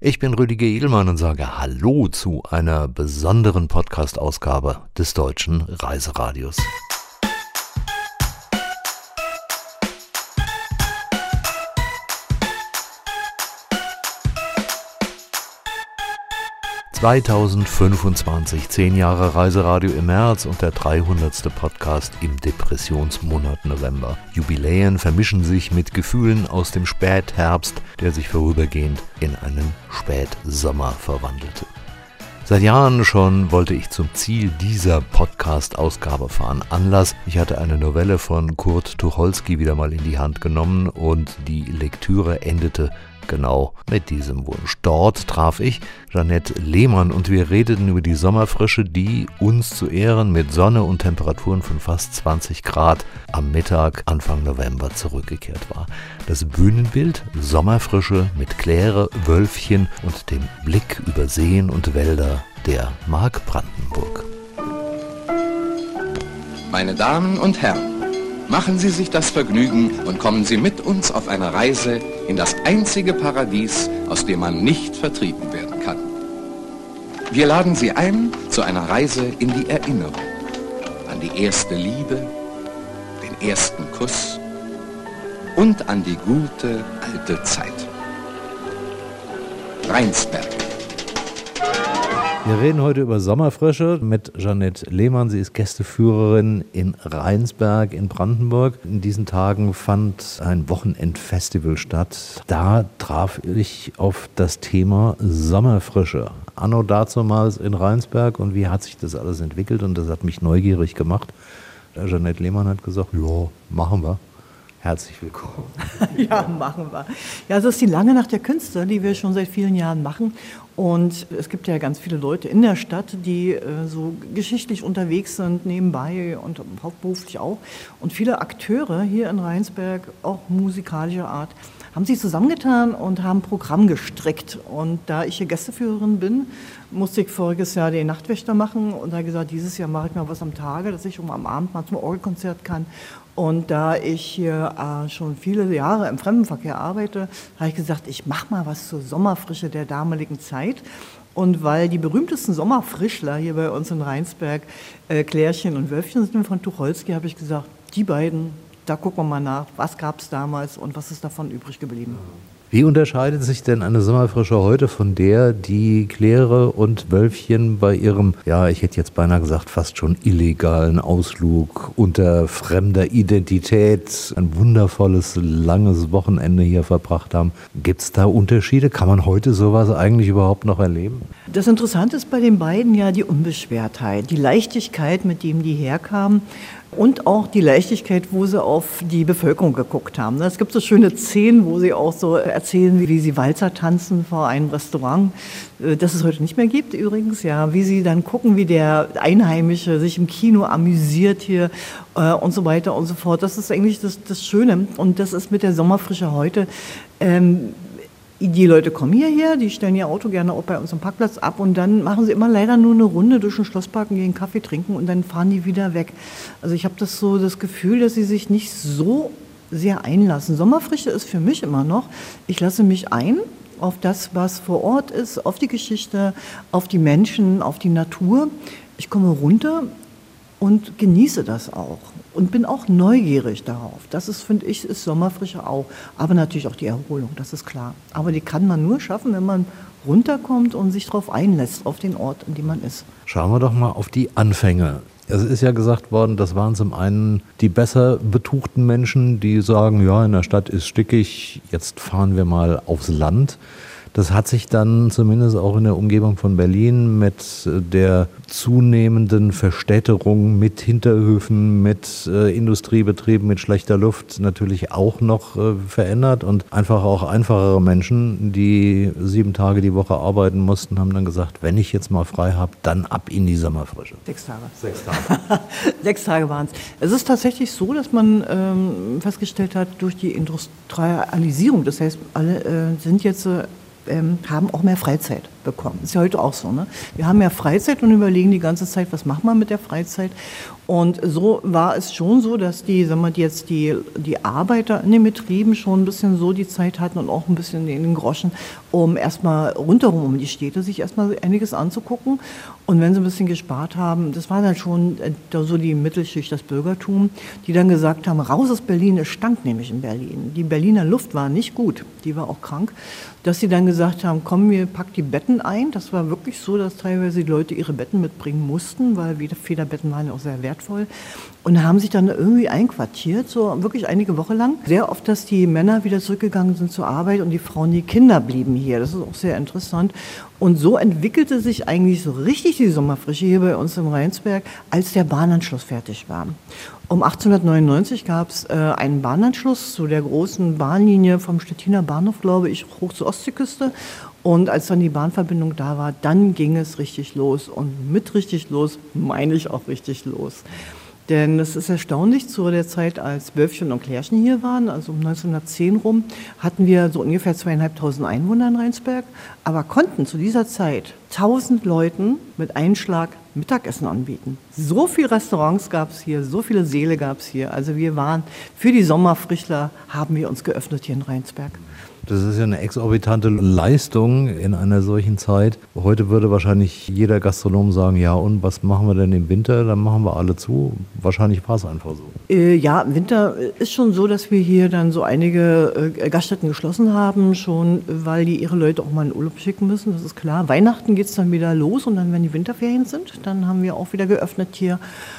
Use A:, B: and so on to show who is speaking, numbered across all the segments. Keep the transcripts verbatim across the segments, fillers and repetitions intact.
A: Ich bin Rüdiger Edelmann und sage Hallo zu einer besonderen Podcast-Ausgabe des Deutschen Reiseradios. zweitausendfünfundzwanzig, zehn Jahre Reiseradio im März und der dreihundertste Podcast im Depressionsmonat November. Jubiläen vermischen sich mit Gefühlen aus dem Spätherbst, der sich vorübergehend in einen Spätsommer verwandelte. Seit Jahren schon wollte ich zum Ziel dieser Podcast-Ausgabe fahren. Anlass: Ich hatte eine Novelle von Kurt Tucholsky wieder mal in die Hand genommen und die Lektüre endete genau mit diesem Wunsch. Dort traf ich Jeanette Lehmann und wir redeten über die Sommerfrische, die uns zu Ehren mit Sonne und Temperaturen von fast zwanzig Grad am Mittag Anfang November zurückgekehrt war. Das Bühnenbild: Sommerfrische mit Claire, Wölfchen und dem Blick über Seen und Wälder der Mark Brandenburg.
B: Meine Damen und Herren, machen Sie sich das Vergnügen und kommen Sie mit uns auf eine Reise in das einzige Paradies, aus dem man nicht vertrieben werden kann. Wir laden Sie ein zu einer Reise in die Erinnerung an die erste Liebe, den ersten Kuss und an die gute alte Zeit. Rheinsberg.
A: Wir reden heute über Sommerfrische mit Jeanette Lehmann. Sie ist Gästeführerin in Rheinsberg in Brandenburg. In diesen Tagen fand ein Wochenendfestival statt. Da traf ich auf das Thema Sommerfrische. Anno dazumals in Rheinsberg. Und wie hat sich das alles entwickelt? Und das hat mich neugierig gemacht. Jeanette Lehmann hat gesagt, ja, machen wir. Herzlich willkommen.
C: Ja, machen wir. Ja, das ist die lange Nacht der Künste, die wir schon seit vielen Jahren machen. Und es gibt ja ganz viele Leute in der Stadt, die äh, so geschichtlich unterwegs sind, nebenbei und hauptberuflich auch. Und viele Akteure hier in Rheinsberg, auch musikalischer Art, haben sich zusammengetan und haben ein Programm gestrickt. Und da ich hier Gästeführerin bin, musste ich voriges Jahr den Nachtwächter machen und habe gesagt, dieses Jahr mache ich mal was am Tage, dass ich um am Abend mal zum Orgelkonzert kann. Und da ich hier äh, schon viele Jahre im Fremdenverkehr arbeite, habe ich gesagt, ich mache mal was zur Sommerfrische der damaligen Zeit. Und weil die berühmtesten Sommerfrischler hier bei uns in Rheinsberg, äh, Klärchen und Wölfchen sind von Tucholsky, habe ich gesagt, die beiden, da gucken wir mal nach, was gab es damals und was ist davon übrig geblieben.
A: Wie unterscheidet sich denn eine Sommerfrische heute von der, die Claire und Wölfchen bei ihrem, ja, ich hätte jetzt beinahe gesagt, fast schon illegalen Ausflug unter fremder Identität, ein wundervolles, langes Wochenende hier verbracht haben? Gibt es da Unterschiede? Kann man heute sowas eigentlich überhaupt noch erleben?
C: Das Interessante ist bei den beiden ja die Unbeschwertheit, die Leichtigkeit, mit dem die herkamen. Und auch die Leichtigkeit, wo sie auf die Bevölkerung geguckt haben. Es gibt so schöne Szenen, wo sie auch so erzählen, wie sie Walzer tanzen vor einem Restaurant, das es heute nicht mehr gibt übrigens. Ja, wie sie dann gucken, wie der Einheimische sich im Kino amüsiert hier äh, und so weiter und so fort. Das ist eigentlich das, das Schöne und das ist mit der Sommerfrische heute. Ähm, Die Leute kommen hierher, die stellen ihr Auto gerne auch bei uns am Parkplatz ab und dann machen sie immer leider nur eine Runde durch den Schlosspark und gehen Kaffee trinken und dann fahren die wieder weg. Also ich habe das so das Gefühl, dass sie sich nicht so sehr einlassen. Sommerfrische ist für mich immer noch, ich lasse mich ein auf das, was vor Ort ist, auf die Geschichte, auf die Menschen, auf die Natur. Ich komme runter und genieße das auch. Und bin auch neugierig darauf. Das ist, finde ich, ist Sommerfrische auch. Aber natürlich auch die Erholung, das ist klar. Aber die kann man nur schaffen, wenn man runterkommt und sich darauf einlässt, auf den Ort, in dem man ist.
A: Schauen wir doch mal auf die Anfänge. Es ist ja gesagt worden, das waren zum einen die besser betuchten Menschen, die sagen, ja, in der Stadt ist stickig, jetzt fahren wir mal aufs Land. Das hat sich dann zumindest auch in der Umgebung von Berlin mit der zunehmenden Verstädterung, mit Hinterhöfen, mit äh, Industriebetrieben, mit schlechter Luft natürlich auch noch äh, verändert. Und einfach auch einfachere Menschen, die sieben Tage die Woche arbeiten mussten, haben dann gesagt, wenn ich jetzt mal frei habe, dann ab in die Sommerfrische.
C: Sechs Tage.
A: Sechs Tage.
C: Sechs Tage waren es. Es ist tatsächlich so, dass man ähm, festgestellt hat, durch die Industrialisierung, das heißt, alle äh, sind jetzt äh, Ähm, haben auch mehr Freizeit. bekommen. Ist ja heute auch so, ne? Wir haben ja Freizeit und überlegen die ganze Zeit, was machen wir mit der Freizeit? Und so war es schon so, dass die, sagen wir, jetzt die, die Arbeiter in den Betrieben schon ein bisschen so die Zeit hatten und auch ein bisschen in den Groschen, um erstmal rundherum um die Städte sich erstmal einiges anzugucken. Und wenn sie ein bisschen gespart haben, das war dann schon so die Mittelschicht, das Bürgertum, die dann gesagt haben, raus aus Berlin, es stank nämlich in Berlin. Die Berliner Luft war nicht gut, die war auch krank, dass sie dann gesagt haben, komm, wir packen die Betten ein. Das war wirklich so, dass teilweise die Leute ihre Betten mitbringen mussten, weil Federbetten waren ja auch sehr wertvoll. Und haben sich dann irgendwie einquartiert, so wirklich einige Wochen lang. Sehr oft, dass die Männer wieder zurückgegangen sind zur Arbeit und die Frauen, die Kinder blieben hier. Das ist auch sehr interessant. Und so entwickelte sich eigentlich so richtig die Sommerfrische hier bei uns im Rheinsberg, als der Bahnanschluss fertig war. Um achtzehnhundertneunundneunzig gab es äh, einen Bahnanschluss zu der großen Bahnlinie vom Stettiner Bahnhof, glaube ich, hoch zur Ostseeküste. Und als dann die Bahnverbindung da war, dann ging es richtig los. Und mit richtig los meine ich auch richtig los. Denn es ist erstaunlich, zu der Zeit, als Wölfchen und Klärchen hier waren, also um neunzehnhundertzehn rum, hatten wir so ungefähr zweieinhalbtausend Einwohner in Rheinsberg, aber konnten zu dieser Zeit tausend Leuten mit einem Schlag Mittagessen anbieten. So viele Restaurants gab es hier, so viele Säle gab es hier. Also wir waren, für die Sommerfrischler haben wir uns geöffnet hier in Rheinsberg.
A: Das ist ja eine exorbitante Leistung in einer solchen Zeit. Heute würde wahrscheinlich jeder Gastronom sagen, ja und was machen wir denn im Winter? Dann machen wir alle zu. Wahrscheinlich war es einfach so.
C: Äh, ja, im Winter ist schon so, dass wir hier dann so einige äh, Gaststätten geschlossen haben, schon weil die ihre Leute auch mal in Urlaub schicken müssen, das ist klar. Weihnachten geht es dann wieder los und dann, wenn die Winterferien sind, dann haben wir auch wieder geöffnet hier.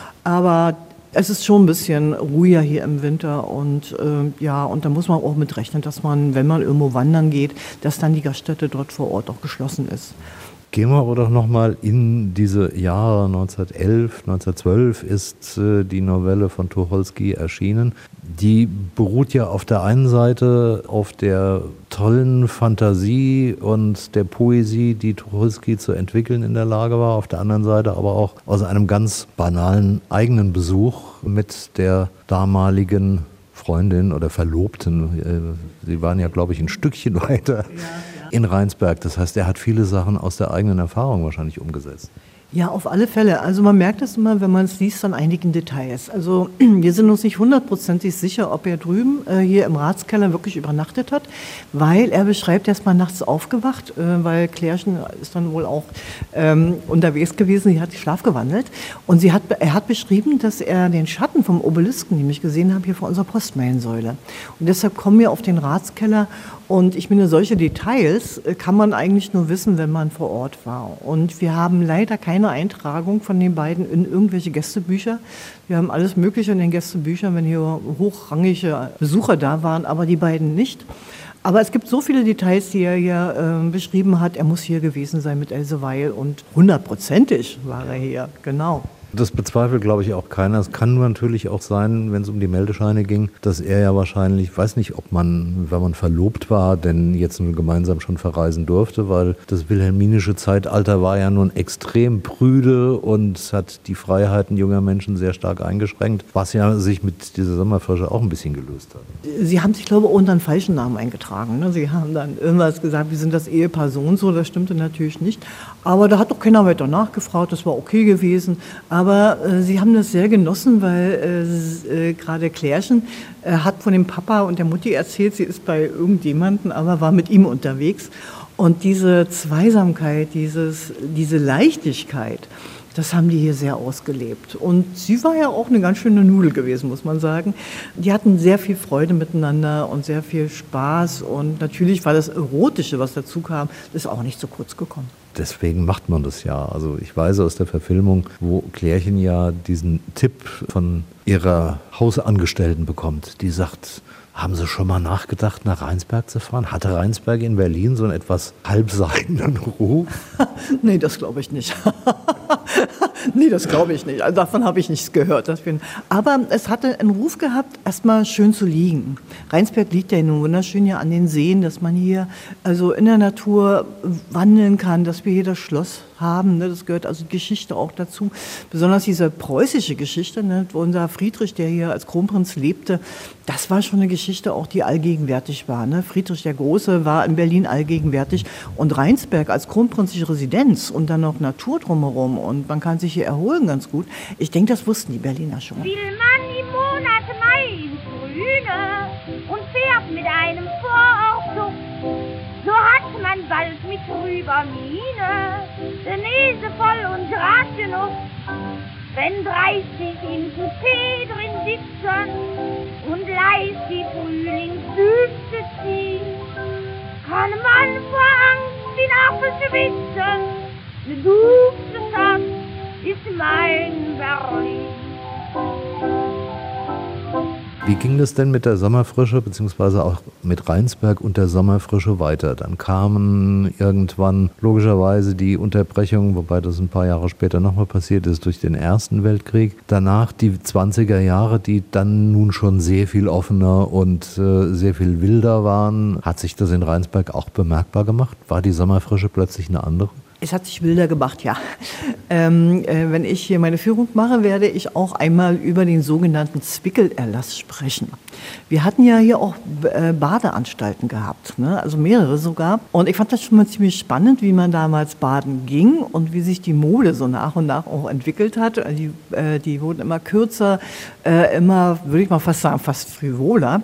C: Aber es ist schon ein bisschen ruhiger hier im Winter und äh, ja, und da muss man auch mit rechnen, dass man, wenn man irgendwo wandern geht, dass dann die Gaststätte dort vor Ort auch geschlossen ist.
A: Gehen wir aber doch nochmal in diese Jahre neunzehnhundertelf, neunzehnhundertzwölf ist äh, die Novelle von Tucholsky erschienen. Die beruht ja auf der einen Seite auf der tollen Fantasie und der Poesie, die Tucholsky zu entwickeln in der Lage war, auf der anderen Seite aber auch aus einem ganz banalen eigenen Besuch mit der damaligen Freundin oder Verlobten, sie waren ja, glaube ich, ein Stückchen weiter, ja, ja. in Rheinsberg. Das heißt, er hat viele Sachen aus der eigenen Erfahrung wahrscheinlich umgesetzt.
C: Ja, auf alle Fälle. Also man merkt das immer, wenn man es liest, an einigen Details. Also wir sind uns nicht hundertprozentig sicher, ob er drüben äh, hier im Ratskeller wirklich übernachtet hat, weil er beschreibt, er ist mal nachts aufgewacht, äh, weil Klärchen ist dann wohl auch ähm, unterwegs gewesen, sie hat schlafgewandelt und sie hat, er hat beschrieben, dass er den Schatten vom Obelisken nämlich gesehen hat hier vor unserer Postmeilensäule. Und deshalb kommen wir auf den Ratskeller und ich meine, solche Details kann man eigentlich nur wissen, wenn man vor Ort war. Und wir haben leider keine Eintragung von den beiden in irgendwelche Gästebücher. Wir haben alles Mögliche in den Gästebüchern, wenn hier hochrangige Besucher da waren, aber die beiden nicht. Aber es gibt so viele Details, die er hier äh, beschrieben hat. Er muss hier gewesen sein mit Else Weil und hundertprozentig war er hier, genau.
A: Das bezweifelt, glaube ich, auch keiner. Es kann natürlich auch sein, wenn es um die Meldescheine ging, dass er ja wahrscheinlich, ich weiß nicht, ob man, wenn man verlobt war, denn jetzt nun gemeinsam schon verreisen durfte, weil das wilhelminische Zeitalter war ja nun extrem prüde und hat die Freiheiten junger Menschen sehr stark eingeschränkt, was ja sich mit dieser Sommerfrische auch ein bisschen gelöst hat.
C: Sie haben sich, glaube ich, unter einen falschen Namen eingetragen. Ne? Sie haben dann irgendwas gesagt, wir sind das Ehepaar so und so, das stimmte natürlich nicht. Aber da hat doch keiner weiter nachgefragt, das war okay gewesen. Aber äh, sie haben das sehr genossen, weil äh, äh, gerade Klärchen äh, hat von dem Papa und der Mutti erzählt, sie ist bei irgendjemandem, aber war mit ihm unterwegs. Und diese Zweisamkeit, dieses, diese Leichtigkeit, das haben die hier sehr ausgelebt. Und sie war ja auch eine ganz schöne Nudel gewesen, muss man sagen. Die hatten sehr viel Freude miteinander und sehr viel Spaß. Und natürlich war das Erotische, was dazu kam, ist auch nicht zu kurz gekommen.
A: Deswegen macht man das ja. Also ich weiß aus der Verfilmung, wo Klärchen ja diesen Tipp von ihrer Hausangestellten bekommt, die sagt, haben Sie schon mal nachgedacht, nach Rheinsberg zu fahren? Hatte Rheinsberg in Berlin so einen etwas halbseidenen Ruf?
C: Nee, das glaube ich nicht. Nee, das glaube ich nicht. Also davon habe ich nichts gehört. Aber es hatte einen Ruf gehabt, erstmal schön zu liegen. Rheinsberg liegt ja nun wunderschön ja an den Seen, dass man hier also in der Natur wandeln kann, dass wir hier das Schloss haben. Ne? Das gehört also Geschichte auch dazu. Besonders diese preußische Geschichte, ne? Unser Friedrich, der hier als Kronprinz lebte, das war schon eine Geschichte. Geschichte auch, die allgegenwärtig war. Ne? Friedrich der Große war in Berlin allgegenwärtig und Rheinsberg als kronprinzliche Residenz und dann noch Natur drumherum und man kann sich hier erholen ganz gut. Ich denke, das wussten die Berliner schon.
D: Will man im Monat Mai ins Grüne und fährt mit einem Vorortzug, so hat man bald mit trüber Miene den Nase voll und grad genug. Wenn dreißig im Coupé drin sitzen und leis die Frühlingssüße ziehen, kann man vor Angst den Apfel schwitzen. Ne gute Stadt ist mein Berlin.
A: Wie ging das denn mit der Sommerfrische, beziehungsweise auch mit Rheinsberg und der Sommerfrische weiter? Dann kamen irgendwann logischerweise die Unterbrechungen, wobei das ein paar Jahre später nochmal passiert ist, durch den Ersten Weltkrieg. Danach die zwanziger Jahre, die dann nun schon sehr viel offener und äh, sehr viel wilder waren. Hat sich das in Rheinsberg auch bemerkbar gemacht? War die Sommerfrische plötzlich eine andere?
C: Es hat sich wilder gemacht, ja. Ähm, äh, wenn ich hier meine Führung mache, werde ich auch einmal über den sogenannten Zwickelerlass sprechen. Wir hatten ja hier auch äh, Badeanstalten gehabt, ne? Also mehrere sogar. Und ich fand das schon mal ziemlich spannend, wie man damals baden ging und wie sich die Mode so nach und nach auch entwickelt hat. Die, äh, die wurden immer kürzer, äh, immer, würde ich mal fast sagen, fast frivoler.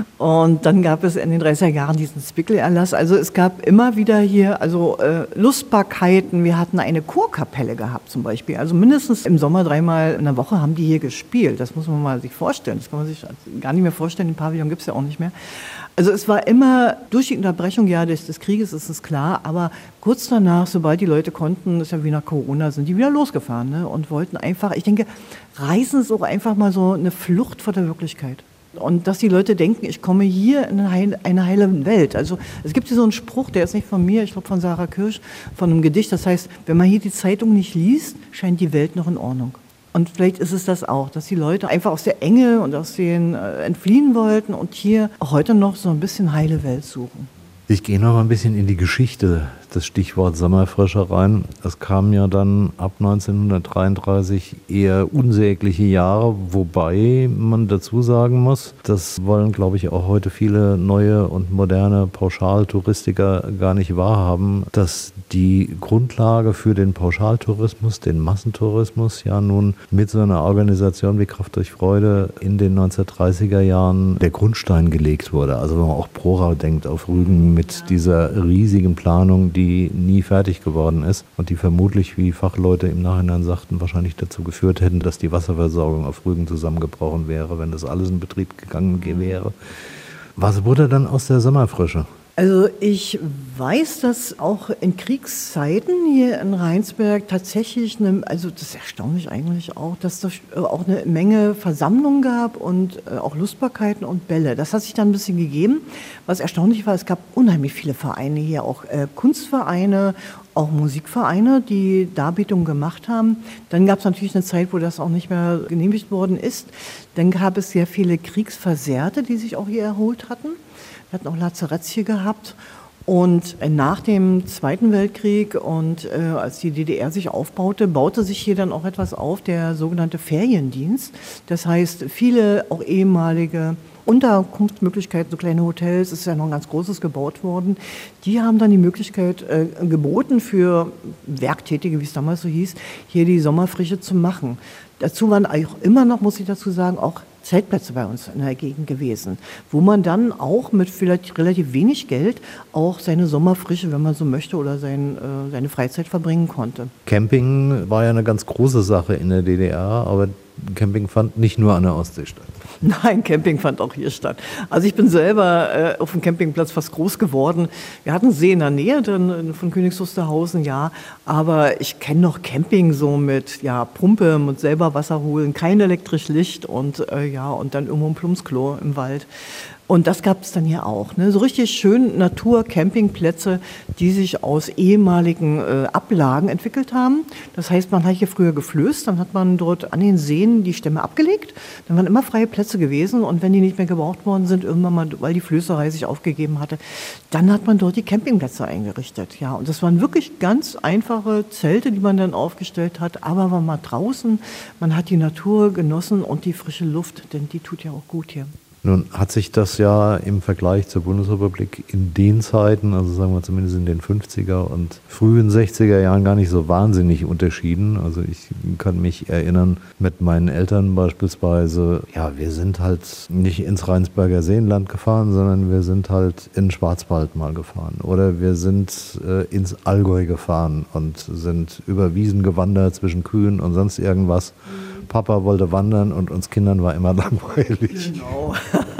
C: Und dann gab es in den dreißiger Jahren diesen Zwickelerlass. Also es gab immer wieder hier also äh, Lustbarkeit. Wir hatten eine Chorkapelle gehabt zum Beispiel. Also mindestens im Sommer dreimal in der Woche haben die hier gespielt. Das muss man mal sich vorstellen. Das kann man sich gar nicht mehr vorstellen. Den Pavillon gibt es ja auch nicht mehr. Also es war immer durch die Unterbrechung ja, des, des Krieges, ist es klar. Aber kurz danach, sobald die Leute konnten, ist ja wie nach Corona, sind die wieder losgefahren, ne? Und wollten einfach, ich denke, Reisen ist auch einfach mal so eine Flucht vor der Wirklichkeit. Und dass die Leute denken, ich komme hier in eine heile, eine heile Welt. Also es gibt hier so einen Spruch, der ist nicht von mir, ich glaube von Sarah Kirsch, von einem Gedicht. Das heißt, wenn man hier die Zeitung nicht liest, scheint die Welt noch in Ordnung. Und vielleicht ist es das auch, dass die Leute einfach aus der Enge und aus den äh, entfliehen wollten und hier auch heute noch so ein bisschen heile Welt suchen.
A: Ich gehe noch ein bisschen in die Geschichte, das Stichwort Sommerfrische rein. Es kamen ja dann ab neunzehnhundertdreiunddreißig eher unsägliche Jahre, wobei man dazu sagen muss, das wollen, glaube ich, auch heute viele neue und moderne Pauschaltouristiker gar nicht wahrhaben, dass die Grundlage für den Pauschaltourismus, den Massentourismus, ja nun mit so einer Organisation wie Kraft durch Freude in den neunzehnhundertdreißiger Jahren der Grundstein gelegt wurde. Also wenn man auch Prora denkt, auf Rügen mit dieser riesigen Planung, die nie fertig geworden ist und die vermutlich, wie Fachleute im Nachhinein sagten, wahrscheinlich dazu geführt hätten, dass die Wasserversorgung auf Rügen zusammengebrochen wäre, wenn das alles in Betrieb gegangen wäre. Was wurde dann aus der Sommerfrische?
C: Also ich weiß, dass auch in Kriegszeiten hier in Rheinsberg tatsächlich, eine, also das ist erstaunlich eigentlich auch, dass es auch eine Menge Versammlungen gab und auch Lustbarkeiten und Bälle. Das hat sich dann ein bisschen gegeben. Was erstaunlich war, es gab unheimlich viele Vereine hier, auch äh, Kunstvereine, auch Musikvereine, die Darbietungen gemacht haben. Dann gab es natürlich eine Zeit, wo das auch nicht mehr genehmigt worden ist. Dann gab es sehr viele Kriegsversehrte, die sich auch hier erholt hatten. Wir hatten auch Lazaretts hier gehabt und nach dem Zweiten Weltkrieg und äh, als die D D R sich aufbaute, baute sich hier dann auch etwas auf, der sogenannte Feriendienst. Das heißt, viele auch ehemalige Unterkunftsmöglichkeiten, so kleine Hotels, ist ja noch ein ganz großes gebaut worden, die haben dann die Möglichkeit äh, geboten für Werktätige, wie es damals so hieß, hier die Sommerfrische zu machen. Dazu waren auch immer noch, muss ich dazu sagen, auch Zeltplätze bei uns in der Gegend gewesen, wo man dann auch mit vielleicht relativ wenig Geld auch seine Sommerfrische, wenn man so möchte, oder sein, äh, seine Freizeit verbringen konnte.
A: Camping war ja eine ganz große Sache in der D D R, aber Camping fand nicht nur an der Ostsee statt.
C: Nein, Camping fand auch hier statt. Also ich bin selber äh, auf dem Campingplatz fast groß geworden. Wir hatten See in der Nähe dann von Königs Wusterhausen, ja. Aber ich kenne noch Camping so mit ja, Pumpe und selber Wasser holen, kein elektrisch Licht und, äh, ja, und dann irgendwo ein Plumpsklo im Wald. Und das gab es dann hier auch. Ne? So richtig schön Natur-Campingplätze, die sich aus ehemaligen äh, Ablagen entwickelt haben. Das heißt, man hat hier früher geflößt, dann hat man dort an den Seen die Stämme abgelegt. Dann waren immer freie Plätze gewesen und wenn die nicht mehr gebraucht worden sind, irgendwann mal, weil die Flößerei sich aufgegeben hatte, dann hat man dort die Campingplätze eingerichtet. Ja, und das waren wirklich ganz einfache Zelte, die man dann aufgestellt hat. Aber man war draußen, man hat die Natur genossen und die frische Luft, denn die tut ja auch gut hier.
A: Nun hat sich das ja im Vergleich zur Bundesrepublik in den Zeiten, also sagen wir zumindest in den fünfziger und frühen sechziger Jahren gar nicht so wahnsinnig unterschieden. Also ich kann mich erinnern, mit meinen Eltern beispielsweise, ja, wir sind halt nicht ins Rheinsberger Seenland gefahren, sondern wir sind halt in den Schwarzwald mal gefahren. Oder wir sind äh, ins Allgäu gefahren und sind über Wiesen gewandert zwischen Kühen und sonst irgendwas. Papa wollte wandern und uns Kindern war immer langweilig.
C: Genau.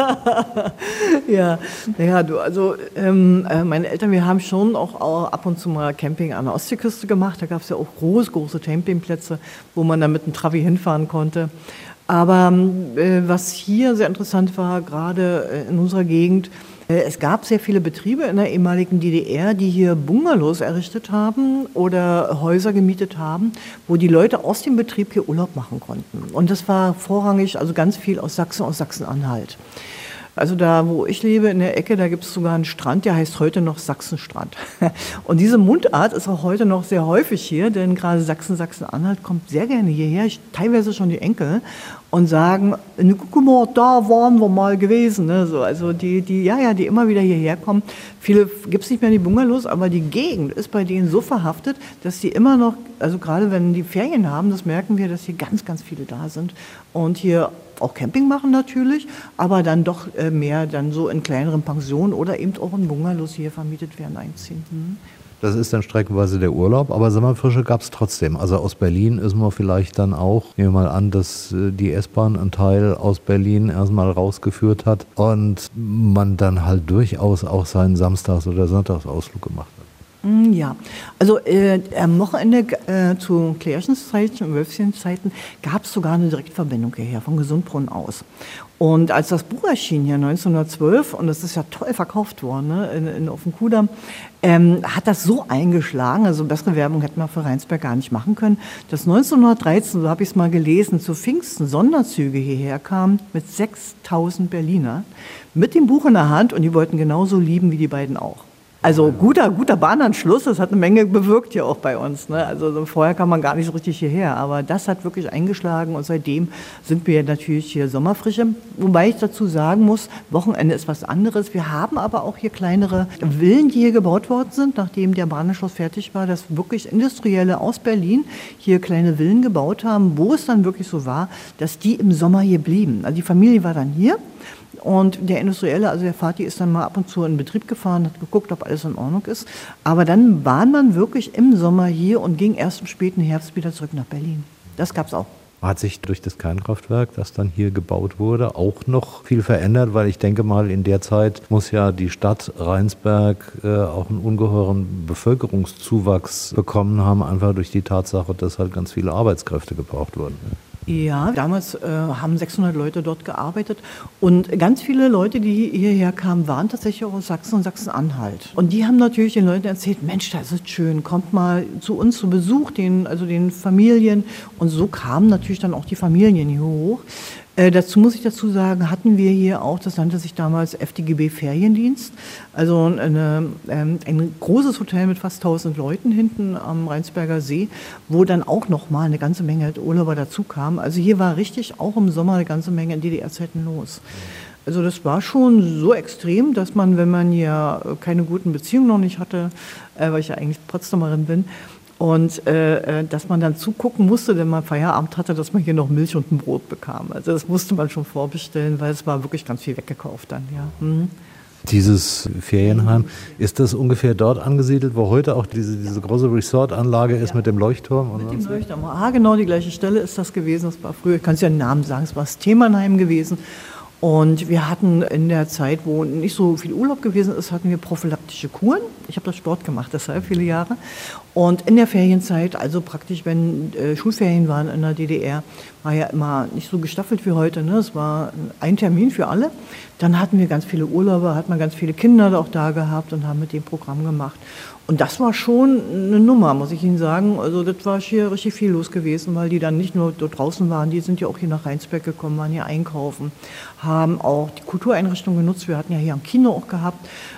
C: ja, naja, du, also ähm, meine Eltern, wir haben schon auch, auch ab und zu mal Camping an der Ostseeküste gemacht. Da gab es ja auch große, große Campingplätze, wo man dann mit dem Trabi hinfahren konnte. Aber äh, was hier sehr interessant war, gerade in unserer Gegend, es gab sehr viele Betriebe in der ehemaligen D D R, die hier Bungalows errichtet haben oder Häuser gemietet haben, wo die Leute aus dem Betrieb hier Urlaub machen konnten. Und das war vorrangig, also ganz viel aus Sachsen, aus Sachsen-Anhalt. Also da, wo ich lebe, in der Ecke, da gibt es sogar einen Strand, der heißt heute noch Sachsenstrand. Und diese Mundart ist auch heute noch sehr häufig hier, denn gerade Sachsen, Sachsen-Anhalt kommt sehr gerne hierher, ich, teilweise schon die Enkel, und sagen, guck mal, da waren wir mal gewesen. Ne? So, also die, die, ja, ja, die immer wieder hierher kommen. Viele gibt es nicht mehr die Bungalows, aber die Gegend ist bei denen so verhaftet, dass die immer noch, also gerade wenn die Ferien haben, das merken wir, dass hier ganz, ganz viele da sind und hier auch Camping machen natürlich, aber dann doch äh, mehr dann so in kleineren Pensionen oder eben auch in Bungalows hier vermietet werden, einziehen. Hm.
A: Das ist dann streckenweise der Urlaub, aber Sommerfrische gab es trotzdem. Also aus Berlin ist man vielleicht dann auch, nehmen wir mal an, dass die S-Bahn einen Teil aus Berlin erstmal rausgeführt hat und man dann halt durchaus auch seinen Samstags- oder Sonntagsausflug gemacht hat.
C: Ja, also äh, am Wochenende äh, zu Klärchenszeiten und Wölfchenzeiten gab es sogar eine Direktverbindung hierher von Gesundbrunnen aus. Und als das Buch erschien hier neunzehnhundertzwölf, und das ist ja toll verkauft worden, ne, in, in, auf dem Kudamm, ähm, hat das so eingeschlagen, also bessere Werbung hätten wir für Rheinsberg gar nicht machen können, dass neunzehnhundertdreizehn, so habe ich es mal gelesen, zu Pfingsten Sonderzüge hierher kamen mit sechstausend Berliner mit dem Buch in der Hand und die wollten genauso lieben wie die beiden auch. Also guter, guter Bahnanschluss, das hat eine Menge bewirkt hier auch bei uns. Ne? Also vorher kam man gar nicht so richtig hierher, aber das hat wirklich eingeschlagen und seitdem sind wir natürlich hier Sommerfrische. Wobei ich dazu sagen muss, Wochenende ist was anderes. Wir haben aber auch hier kleinere Villen, die hier gebaut worden sind, nachdem der Bahnanschluss fertig war, dass wirklich Industrielle aus Berlin hier kleine Villen gebaut haben, wo es dann wirklich so war, dass die im Sommer hier blieben. Also die Familie war dann hier. Und der Industrielle, also der Vati, ist dann mal ab und zu in den Betrieb gefahren, hat geguckt, ob alles in Ordnung ist. Aber dann war man wirklich im Sommer hier und ging erst im späten Herbst wieder zurück nach Berlin. Das gab es auch.
A: Hat sich durch das Kernkraftwerk, das dann hier gebaut wurde, auch noch viel verändert? Weil ich denke mal, in der Zeit muss ja die Stadt Rheinsberg äh, auch einen ungeheuren Bevölkerungszuwachs bekommen haben, einfach durch die Tatsache, dass halt ganz viele Arbeitskräfte gebraucht wurden.
C: Ja, damals äh, haben sechshundert Leute dort gearbeitet und ganz viele Leute, die hierher kamen, waren tatsächlich auch aus Sachsen und Sachsen-Anhalt. Und die haben natürlich den Leuten erzählt, Mensch, das ist schön, kommt mal zu uns zu Besuch, den, also den Familien. Und so kamen natürlich dann auch die Familien hier hoch. Äh, dazu muss ich dazu sagen, hatten wir hier auch, das nannte sich damals F D G B Feriendienst, also eine, ähm, ein großes Hotel mit fast tausend Leuten hinten am Rheinsberger See, wo dann auch noch mal eine ganze Menge Urlauber dazu kamen. Also hier war richtig auch im Sommer eine ganze Menge in D D R-Zeiten los. Also das war schon so extrem, dass man, wenn man ja keine guten Beziehungen noch nicht hatte, äh, weil ich ja eigentlich Potsdamerin bin, und äh, dass man dann zugucken musste, wenn man Feierabend hatte, dass man hier noch Milch und ein Brot bekam. Also das musste man schon vorbestellen, weil es war wirklich ganz viel weggekauft dann. Ja. Mhm.
A: Dieses Ferienheim, ist das ungefähr dort angesiedelt, wo heute auch diese, diese große Resort-Anlage ist, ja, mit dem Leuchtturm? Und
C: mit dem Leuchtturm. Ah, genau die gleiche Stelle ist das gewesen. Das war früher, ich kann es ja den Namen sagen, es war das Themannheim gewesen. Und wir hatten in der Zeit, wo nicht so viel Urlaub gewesen ist, hatten wir prophylaktische Kuren. Ich habe da Sport gemacht, deshalb viele Jahre. Und in der Ferienzeit, also praktisch, wenn äh, Schulferien waren in der D D R, war ja immer nicht so gestaffelt wie heute. Ne? Es war ein Termin für alle. Dann hatten wir ganz viele Urlauber, hat man ganz viele Kinder auch da gehabt und haben mit dem Programm gemacht. Und das war schon eine Nummer, muss ich Ihnen sagen. Also das war hier richtig viel los gewesen, weil die dann nicht nur dort draußen waren, die sind ja auch hier nach Rheinsberg gekommen, waren hier einkaufen, haben auch die Kultureinrichtungen genutzt. Wir hatten ja hier am Kino auch gehabt.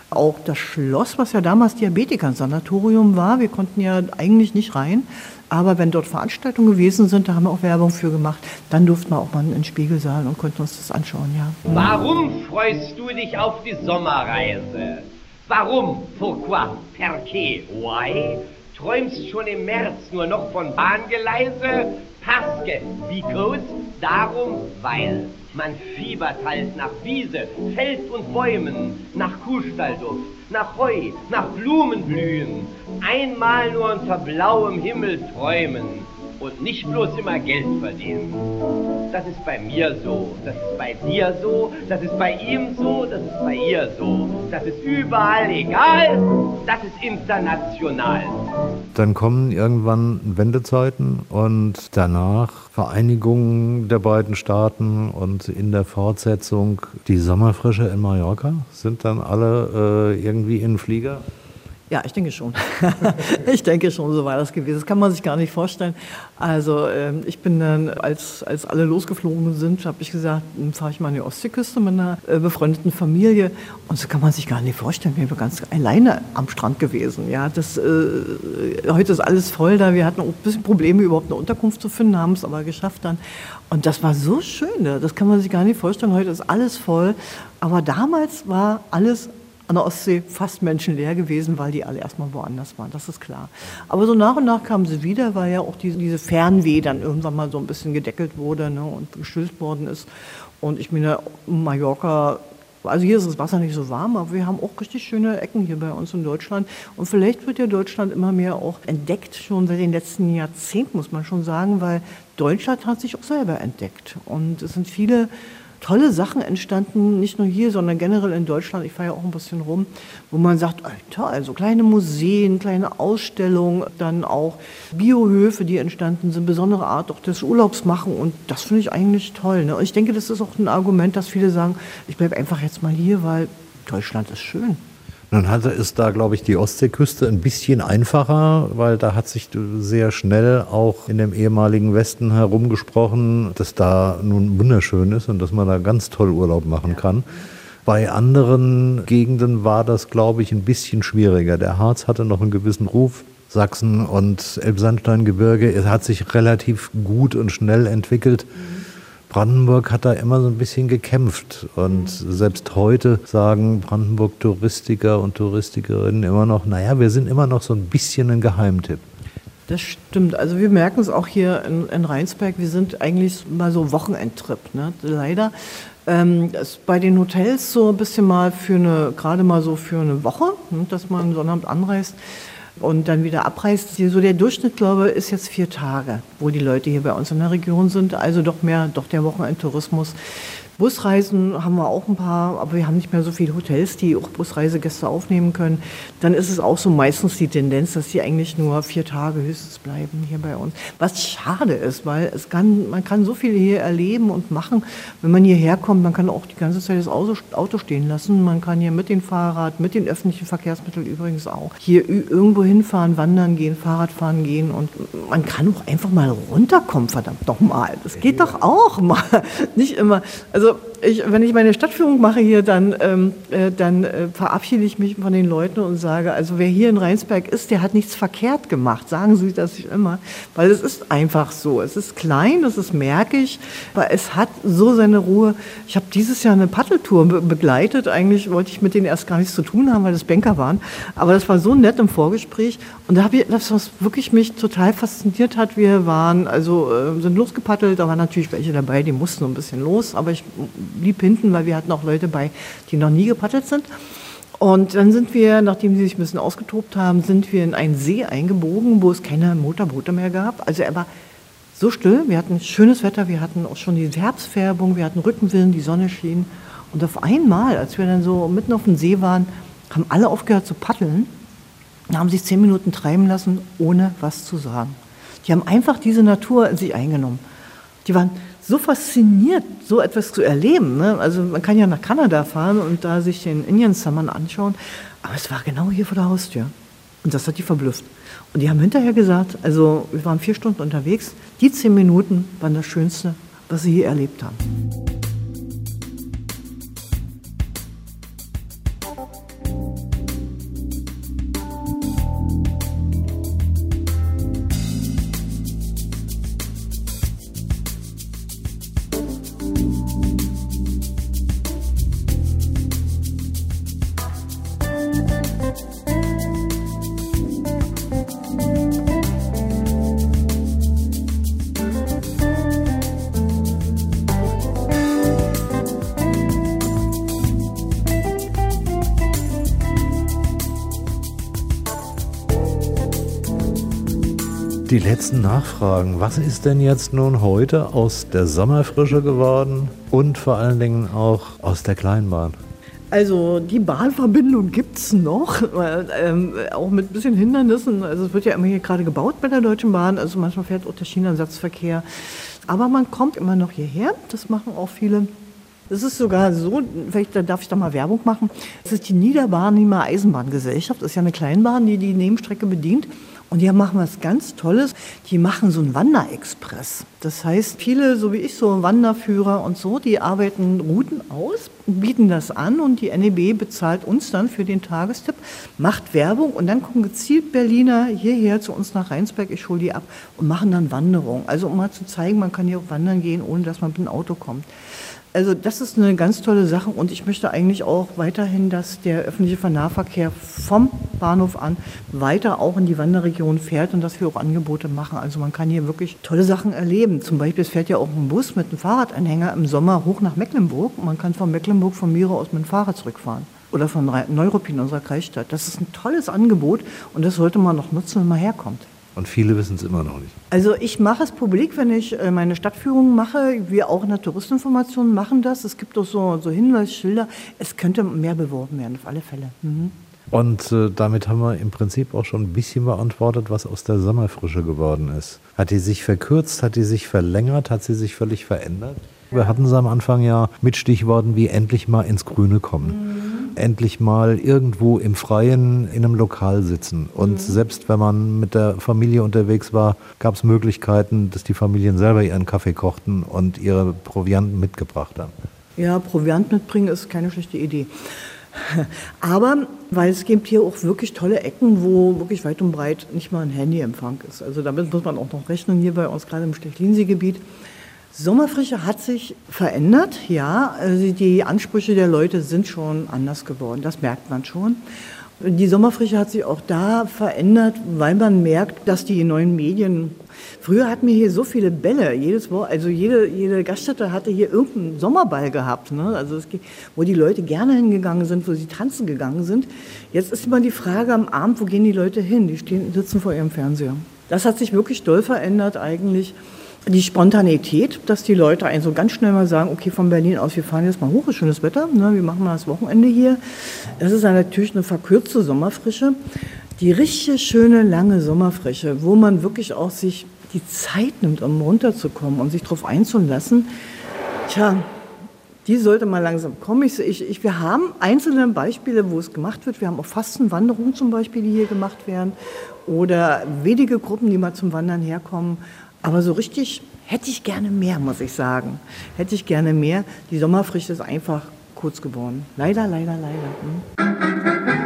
C: Auch das Schloss, was ja damals Diabetiker-Sanatorium war, wir konnten ja eigentlich nicht rein. Aber wenn dort Veranstaltungen gewesen sind, da haben wir auch Werbung für gemacht, dann durften wir auch mal in den Spiegelsaal und konnten uns das anschauen, ja.
E: Warum freust du dich auf die Sommerreise? Warum? Pourquoi? Perché? Why? Träumst schon im März nur noch von Bahngeleise? Parce que, because, darum, weil. Man fiebert halt nach Wiese, Feld und Bäumen, nach Kuhstallduft, nach Heu, nach Blumenblühen. Einmal nur unter blauem Himmel träumen und nicht bloß immer Geld verdienen. Das ist bei mir so, das ist bei dir so, das ist bei ihm so, das ist bei ihr so. Das ist überall egal, das ist international.
A: Dann kommen irgendwann Wendezeiten und danach Vereinigung der beiden Staaten und in der Fortsetzung die Sommerfrische in Mallorca. Sind dann alle äh, irgendwie in den Flieger?
C: Ja, ich denke schon. ich denke schon, so war das gewesen. Das kann man sich gar nicht vorstellen. Also ähm, ich bin dann, als, als alle losgeflogen sind, habe ich gesagt, dann fahre ich mal an die Ostseeküste mit einer äh, befreundeten Familie. Und so kann man sich gar nicht vorstellen. Wir waren ganz alleine am Strand gewesen. Ja, das, äh, heute ist alles voll da. Wir hatten auch ein bisschen Probleme, überhaupt eine Unterkunft zu finden, haben es aber geschafft dann. Und das war so schön. Das kann man sich gar nicht vorstellen. Heute ist alles voll. Aber damals war alles an der Ostsee fast menschenleer gewesen, weil die alle erstmal woanders waren, das ist klar. Aber so nach und nach kamen sie wieder, weil ja auch diese, diese Fernweh dann irgendwann mal so ein bisschen gedeckelt wurde, ne, und gestillt worden ist. Und ich meine, Mallorca, also hier ist das Wasser nicht so warm, aber wir haben auch richtig schöne Ecken hier bei uns in Deutschland. Und vielleicht wird ja Deutschland immer mehr auch entdeckt, schon seit den letzten Jahrzehnten, muss man schon sagen, weil Deutschland hat sich auch selber entdeckt. Und es sind viele tolle Sachen entstanden, nicht nur hier, sondern generell in Deutschland. Ich fahre ja auch ein bisschen rum, wo man sagt, toll, also kleine Museen, kleine Ausstellungen, dann auch Biohöfe, die entstanden sind, besondere Art auch des Urlaubs machen, und das finde ich eigentlich toll. Ne? Und ich denke, das ist auch ein Argument, dass viele sagen, ich bleibe einfach jetzt mal hier, weil Deutschland ist schön.
A: Nun hatte es da, glaube ich, die Ostseeküste ein bisschen einfacher, weil da hat sich sehr schnell auch in dem ehemaligen Westen herumgesprochen, dass da nun wunderschön ist und dass man da ganz toll Urlaub machen kann. Bei anderen Gegenden war das, glaube ich, ein bisschen schwieriger. Der Harz hatte noch einen gewissen Ruf. Sachsen und Elbsandsteingebirge, es hat sich relativ gut und schnell entwickelt. Brandenburg hat da immer so ein bisschen gekämpft, und selbst heute sagen Brandenburg-Touristiker und Touristikerinnen immer noch, naja, wir sind immer noch so ein bisschen ein Geheimtipp.
C: Das stimmt, also wir merken es auch hier in, in Rheinsberg, wir sind eigentlich mal so Wochenendtrip, ne? Leider. Ähm, ist bei den Hotels so ein bisschen mal für eine, gerade mal so für eine Woche, ne, dass man Sonnabend anreist und dann wieder abreist. So der Durchschnitt, glaube ich, ist jetzt vier Tage, wo die Leute hier bei uns in der Region sind. Also doch mehr, doch der Wochenendtourismus. Busreisen haben wir auch ein paar, aber wir haben nicht mehr so viele Hotels, die auch Busreisegäste aufnehmen können. Dann ist es auch so meistens die Tendenz, dass die eigentlich nur vier Tage höchstens bleiben hier bei uns. Was schade ist, weil es kann, man kann so viel hier erleben und machen, wenn man hierher kommt. Man kann auch die ganze Zeit das Auto stehen lassen. Man kann hier mit dem Fahrrad, mit den öffentlichen Verkehrsmitteln übrigens auch hier irgendwo hinfahren, wandern gehen, Fahrradfahren gehen, und man kann auch einfach mal runterkommen, verdammt nochmal. Das geht doch auch mal. Nicht immer, also Ich, wenn ich meine Stadtführung mache hier, dann, ähm, äh, dann äh, verabschiede ich mich von den Leuten und sage, also wer hier in Rheinsberg ist, der hat nichts verkehrt gemacht. Sagen Sie das immer, weil es ist einfach so. Es ist klein, das ist merkig, aber es hat so seine Ruhe. Ich habe dieses Jahr eine Paddeltour be- begleitet. Eigentlich wollte ich mit denen erst gar nichts zu tun haben, weil das Banker waren. Aber das war so nett im Vorgespräch. Und da habe ich, das, was wirklich mich total fasziniert hat, wir waren, also äh, sind losgepaddelt, da waren natürlich welche dabei, die mussten ein bisschen los, aber ich blieb hinten, weil wir hatten auch Leute bei, die noch nie gepaddelt sind. Und dann sind wir, nachdem sie sich ein bisschen ausgetobt haben, sind wir in einen See eingebogen, wo es keine Motorboote mehr gab. Also er war so still, wir hatten schönes Wetter, wir hatten auch schon die Herbstfärbung, wir hatten Rückenwind, die Sonne schien. Und auf einmal, als wir dann so mitten auf dem See waren, haben alle aufgehört zu paddeln und haben sich zehn Minuten treiben lassen, ohne was zu sagen. Die haben einfach diese Natur in sich eingenommen. Die waren so fasziniert, so etwas zu erleben. Ne? Also man kann ja nach Kanada fahren und da sich den Indian Summer anschauen, aber es war genau hier vor der Haustür. Und das hat die verblüfft. Und die haben hinterher gesagt, also wir waren vier Stunden unterwegs, die zehn Minuten waren das Schönste, was sie hier erlebt haben.
A: Die letzten Nachfragen. Was ist denn jetzt nun heute aus der Sommerfrische geworden und vor allen Dingen auch aus der Kleinbahn?
C: Also die Bahnverbindung gibt es noch, ähm, auch mit ein bisschen Hindernissen. Also es wird ja immer hier gerade gebaut bei der Deutschen Bahn, also manchmal fährt auch der Schienenersatzverkehr. Aber man kommt immer noch hierher, das machen auch viele. Es ist sogar so, vielleicht darf ich da mal Werbung machen, es ist die Niederbarnimer Eisenbahngesellschaft, das ist ja eine Kleinbahn, die die Nebenstrecke bedient. Und die machen was ganz Tolles, die machen so einen Wanderexpress. Das heißt, viele, so wie ich, so Wanderführer und so, die arbeiten Routen aus, bieten das an und die N E B bezahlt uns dann für den Tagestipp, macht Werbung und dann kommen gezielt Berliner hierher zu uns nach Rheinsberg, ich hole die ab und machen dann Wanderung. Also um mal zu zeigen, man kann hier auch wandern gehen, ohne dass man mit dem Auto kommt. Also das ist eine ganz tolle Sache und ich möchte eigentlich auch weiterhin, dass der öffentliche Nahverkehr vom Bahnhof an weiter auch in die Wanderregion fährt und dass wir auch Angebote machen. Also man kann hier wirklich tolle Sachen erleben. Zum Beispiel es fährt ja auch ein Bus mit einem Fahrradanhänger im Sommer hoch nach Mecklenburg. Man kann von Mecklenburg von Mira aus mit dem Fahrrad zurückfahren. Oder von Neuruppin, unserer Kreisstadt. Das ist ein tolles Angebot und das sollte man noch nutzen, wenn man herkommt.
A: Und viele wissen es immer noch nicht.
C: Also ich mache es publik, wenn ich meine Stadtführungen mache. Wir auch in der Touristinformation machen das. Es gibt auch so, so Hinweisschilder. Es könnte mehr beworben werden, auf alle Fälle. Mhm.
A: Und äh, damit haben wir im Prinzip auch schon ein bisschen beantwortet, was aus der Sommerfrische geworden ist. Hat die sich verkürzt, hat die sich verlängert, hat sie sich völlig verändert? Wir hatten es am Anfang ja mit Stichworten wie endlich mal ins Grüne kommen. Mhm. Endlich mal irgendwo im Freien in einem Lokal sitzen. Und mhm. selbst wenn man mit der Familie unterwegs war, gab es Möglichkeiten, dass die Familien selber ihren Kaffee kochten und ihre Provianten mitgebracht haben.
C: Ja, Proviant mitbringen ist keine schlechte Idee. Aber, weil es gibt hier auch wirklich tolle Ecken, wo wirklich weit und breit nicht mal ein Handyempfang ist. Also damit muss man auch noch rechnen, hier bei uns gerade im Stechlinsee-Gebiet. Sommerfrische hat sich verändert, ja. Also die Ansprüche der Leute sind schon anders geworden, das merkt man schon. Die Sommerfrische hat sich auch da verändert, weil man merkt, dass die neuen Medien... Früher hatten wir hier so viele Bälle, jedes Woche, also jede, jede Gaststätte hatte hier irgendeinen Sommerball gehabt, ne? Also es, wo die Leute gerne hingegangen sind, wo sie tanzen gegangen sind. Jetzt ist immer die Frage am Abend, wo gehen die Leute hin? Die stehen, sitzen vor ihrem Fernseher. Das hat sich wirklich doll verändert eigentlich. Die Spontanität, dass die Leute einen so ganz schnell mal sagen, okay, von Berlin aus, wir fahren jetzt mal hoch, ist schönes Wetter, ne, wir machen mal das Wochenende hier. Das ist ja natürlich eine verkürzte Sommerfrische. Die richtig schöne, lange Sommerfrische, wo man wirklich auch sich die Zeit nimmt, um runterzukommen und sich darauf einzulassen, tja, die sollte mal langsam kommen. Ich, ich, ich, wir haben einzelne Beispiele, wo es gemacht wird. Wir haben auch Fastenwanderungen zum Beispiel, die hier gemacht werden. Oder wenige Gruppen, die mal zum Wandern herkommen. Aber so richtig hätte ich gerne mehr, muss ich sagen. Hätte ich gerne mehr. Die Sommerfrische ist einfach kurz geworden. Leider, leider, leider. Hm.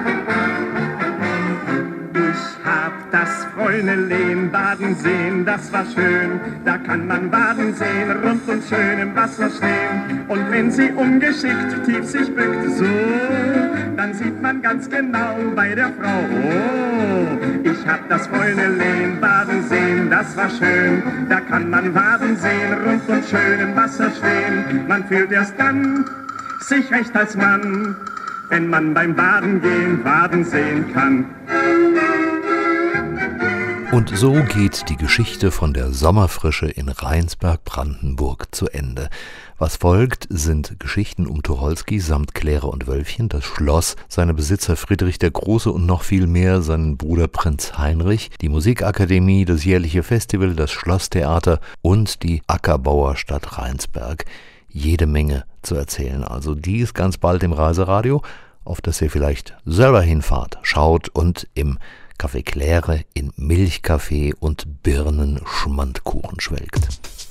F: Ich hab das Freunelehen baden sehen, das war schön. Da kann man baden sehen, rund und schön im Wasser stehen. Und wenn sie ungeschickt tief sich bückt, so, dann sieht man ganz genau bei der Frau, oh, ich hab das Freunelehen baden sehen, das war schön. Da kann man baden sehen, rund und schön im Wasser stehen. Man fühlt erst dann sich recht als Mann, wenn man beim Baden gehen baden sehen kann.
A: Und so geht die Geschichte von der Sommerfrische in Rheinsberg-Brandenburg zu Ende. Was folgt, sind Geschichten um Tucholsky samt Claire und Wölfchen, das Schloss, seine Besitzer Friedrich der Große und noch viel mehr seinen Bruder Prinz Heinrich, die Musikakademie, das jährliche Festival, das Schlosstheater und die Ackerbauerstadt Rheinsberg. Jede Menge zu erzählen. Also dies ganz bald im Reiseradio, auf das ihr vielleicht selber hinfahrt, schaut und im Café Claire in Milchkaffee und Birnen-Schmandkuchen schwelgt.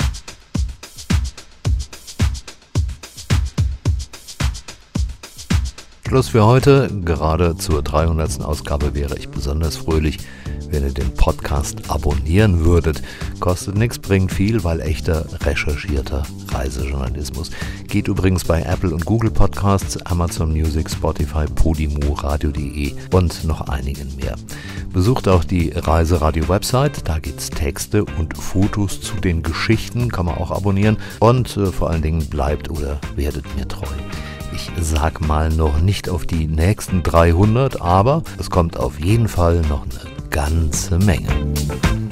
A: Schluss für heute. Gerade zur dreihundertsten Ausgabe wäre ich besonders fröhlich, wenn ihr den Podcast abonnieren würdet. Kostet nichts, bringt viel, weil echter recherchierter Reisejournalismus. Geht übrigens bei Apple und Google Podcasts, Amazon Music, Spotify, Podimo, radio.de und noch einigen mehr. Besucht auch die Reiseradio-Website, da gibt's Texte und Fotos zu den Geschichten, kann man auch abonnieren. Und äh, vor allen Dingen bleibt oder werdet mir treu. Ich sag mal noch nicht auf die nächsten dreihundert, aber es kommt auf jeden Fall noch eine ganze Menge.